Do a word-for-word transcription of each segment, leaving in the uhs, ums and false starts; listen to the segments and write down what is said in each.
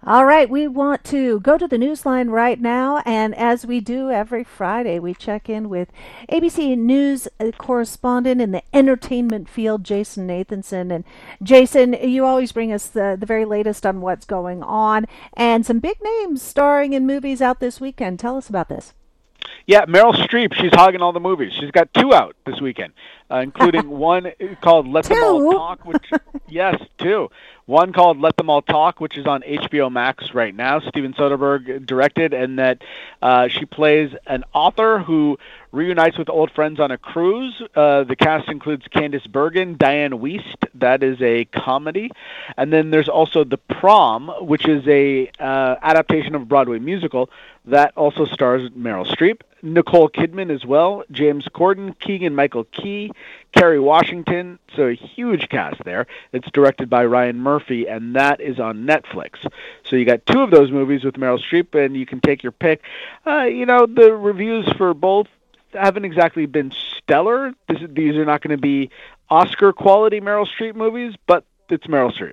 All right, we want to go to the newsline right now, and as we do every Friday, we check in with A B C News uh, correspondent in the entertainment field, Jason Nathanson. And Jason, you always bring us the, the very latest on what's going on, and some big names starring in movies out this weekend. Tell us about this. Yeah, Meryl Streep, she's hogging all the movies. She's got two out this weekend, uh, including one called Let Them All Talk, which, yes, two. One called Let Them All Talk, which is on H B O Max right now. Steven Soderbergh directed, and that uh, she plays an author who reunites with old friends on a cruise. Uh, the cast includes Candice Bergen, Diane Wiest. That is a comedy. And then there's also The Prom, which is a uh, adaptation of a Broadway musical that also stars Meryl Streep, Nicole Kidman as well, James Corden, Keegan-Michael Key, Kerry Washington. So a huge cast there. It's directed by Ryan Murphy, and that is on Netflix. So you got two of those movies with Meryl Streep, and you can take your pick. Uh, you know, the reviews for both haven't exactly been stellar. This, these are not going to be Oscar-quality Meryl Streep movies, but it's Meryl Streep.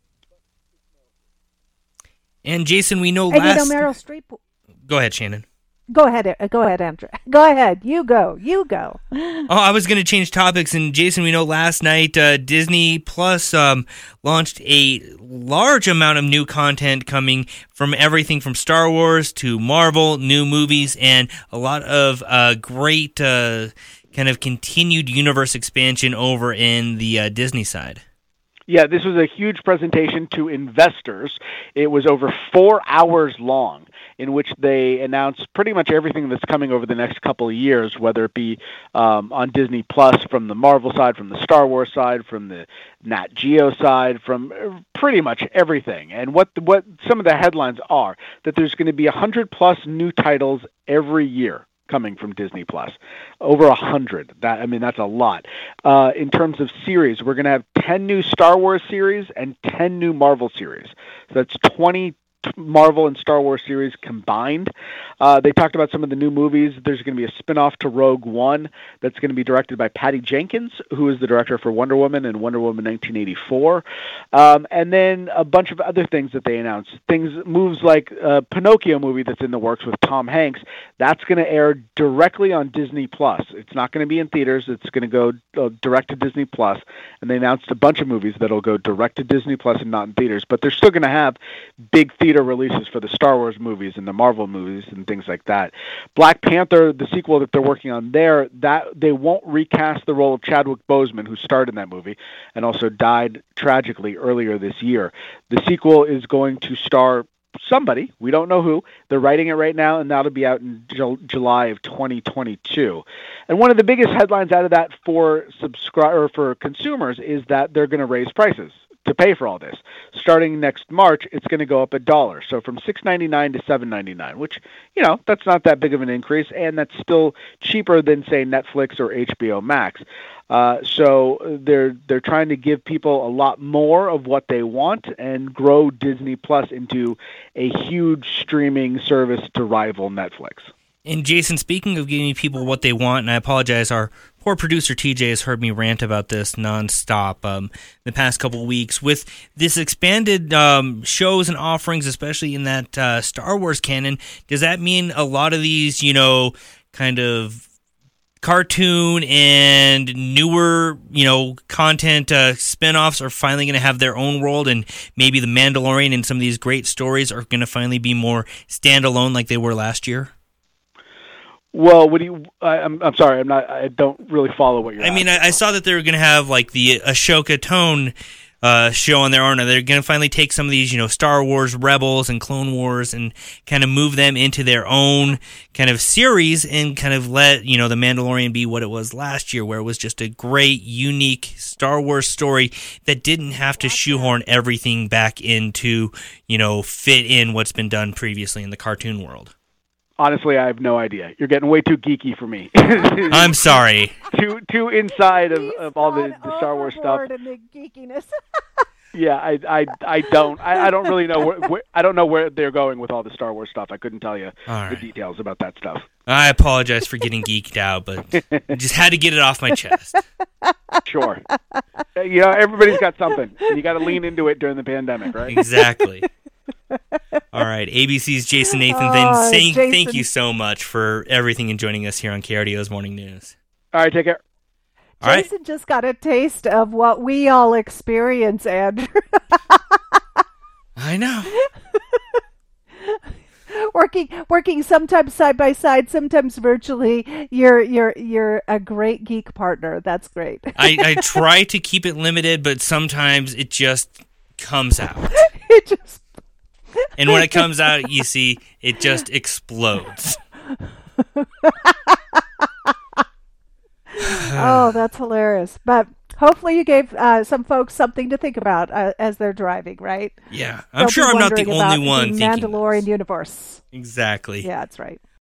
And Jason, we know and last... you know, Meryl Streep... Go ahead, Shannon. Go ahead. Go ahead, Andrew. Go ahead. You go. You go. Oh, I was going to change topics. And Jason, we know last night uh, Disney Plus um, launched a large amount of new content coming from everything from Star Wars to Marvel, new movies, and a lot of uh, great uh, kind of continued universe expansion over in the uh, Disney side. Yeah, this was a huge presentation to investors. It was over four hours long, in which they announced pretty much everything that's coming over the next couple of years, whether it be um, on Disney Plus, from the Marvel side, from the Star Wars side, from the Nat Geo side, from pretty much everything. And what the, what some of the headlines are, that there's going to be one hundred plus new titles every year coming from Disney Plus, over a hundred. That I mean, that's a lot. Uh, in terms of series, we're going to have ten new Star Wars series and ten new Marvel series. So that's twenty Marvel and Star Wars series combined. Uh, they talked about some of the new movies. There's going to be a spin-off to Rogue One that's going to be directed by Patty Jenkins, who is the director for Wonder Woman and Wonder Woman nineteen eighty-four. Um, and then a bunch of other things that they announced. Things, moves like a Pinocchio movie that's in the works with Tom Hanks. That's going to air directly on Disney Plus. It's not going to be in theaters. It's going to go uh, direct to Disney Plus. And they announced a bunch of movies that'll go direct to Disney Plus and not in theaters. But they're still going to have big theater releases for the Star Wars movies and the Marvel movies and things like that. Black Panther, the sequel that they're working on there, that they won't recast the role of Chadwick Boseman, who starred in that movie and also died tragically earlier this year. The sequel is going to star somebody, we don't know who. They're writing it right now, and that'll be out in Ju- July of twenty twenty-two. And one of the biggest headlines out of that for subscri- or for consumers is that they're going to raise prices to pay for all this. Starting next March, it's going to go up a dollar. So from six ninety-nine to seven ninety-nine, which, you know, that's not that big of an increase, and that's still cheaper than, say, Netflix or H B O Max. Uh, so they're they're trying to give people a lot more of what they want and grow Disney Plus into a huge streaming service to rival Netflix. And Jason, speaking of giving people what they want, and I apologize, our poor producer T J has heard me rant about this nonstop um, the past couple of weeks. With this expanded um, shows and offerings, especially in that uh, Star Wars canon, does that mean a lot of these, you know, kind of cartoon and newer, you know, content uh, spinoffs are finally going to have their own world, and maybe The Mandalorian and some of these great stories are going to finally be more standalone like they were last year? Well, what do you? I, I'm I'm sorry, I'm not. I don't really follow what you're. I mean, I, I saw that they were going to have like the Ashoka Tone uh, show on their own. They're going to finally take some of these, you know, Star Wars Rebels and Clone Wars and kind of move them into their own kind of series and kind of let, you know, The Mandalorian be what it was last year, where it was just a great, unique Star Wars story that didn't have to shoehorn everything back into, you know, fit in what's been done previously in the cartoon world. Honestly, I have no idea. You're getting way too geeky for me. I'm sorry. Too too inside of, He's of all the, the Star Wars stuff. And the geekiness. Yeah, I, I, I don't I, I don't really know where, where I don't know where they're going with all the Star Wars stuff. I couldn't tell you right. the details about that stuff. I apologize for getting geeked out, but I just had to get it off my chest. Sure. You know, everybody's got something. And you got to lean into it during the pandemic, right? Exactly. All right, A B C's Jason Nathan-Then Oh, saying Jason. thank you so much for everything and joining us here on K R D O's Morning News. All right, take care. All right. Jason just got a taste of what we all experience, Andrew. I know. working working sometimes side by side, sometimes virtually. You're you're you're a great geek partner. That's great. I, I try to keep it limited, but sometimes it just comes out. It just And when it comes out, you see, it just explodes. Oh, that's hilarious. But hopefully you gave uh, some folks something to think about uh, as they're driving, right? Yeah. I'm They'll sure be I'm not the wondering only about one the thinking Mandalorian this. universe. Exactly. Yeah, that's right.